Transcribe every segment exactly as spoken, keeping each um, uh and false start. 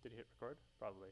Did he hit record? Probably.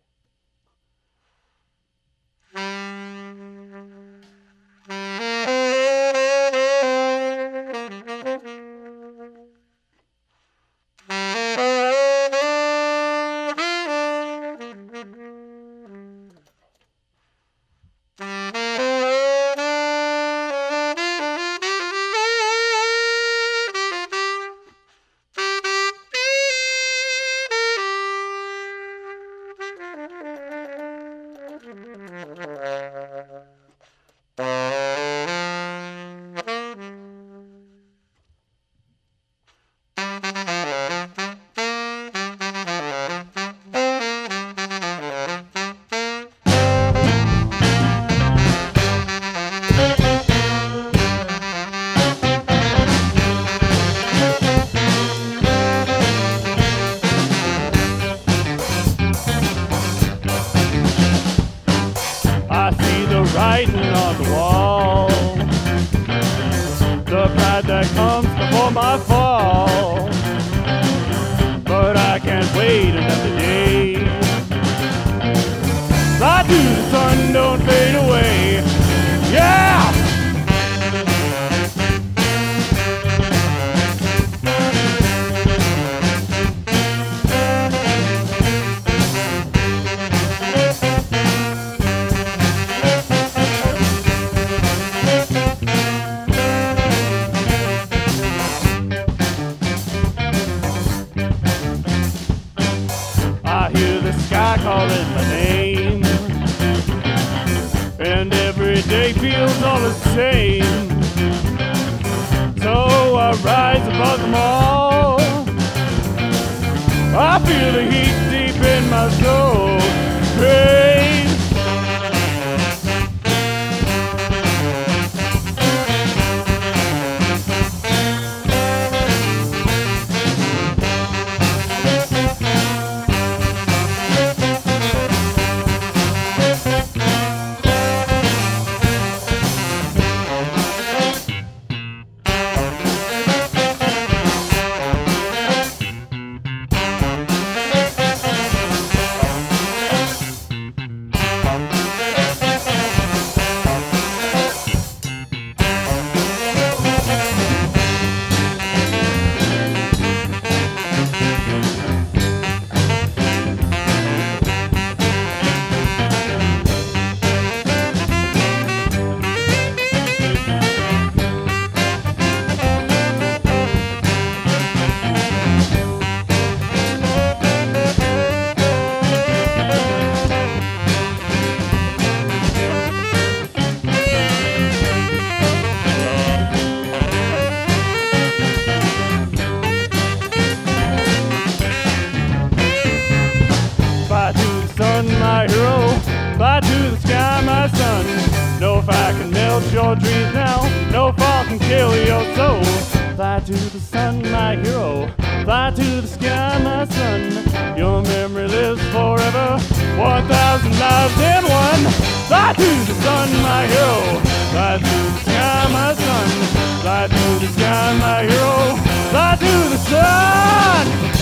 I see the writing on the wall, the pride that comes before my fall. But I can't wait another day. Fly to the sun, don't fade away. Yeah! I hear the sky calling my name, and every day feels all the same. So I rise above them all. I feel the heat deep in my soul. Pain. My hero, fly to the sky, my son. Know if I can melt your dreams now, no fall can kill your soul. Fly to the sun, my hero, fly to the sky, my son. Your memory lives forever, one thousand lives in one. Fly to the sun, my hero, fly to the sky, my son. Fly to the sky, my hero, fly to the sun.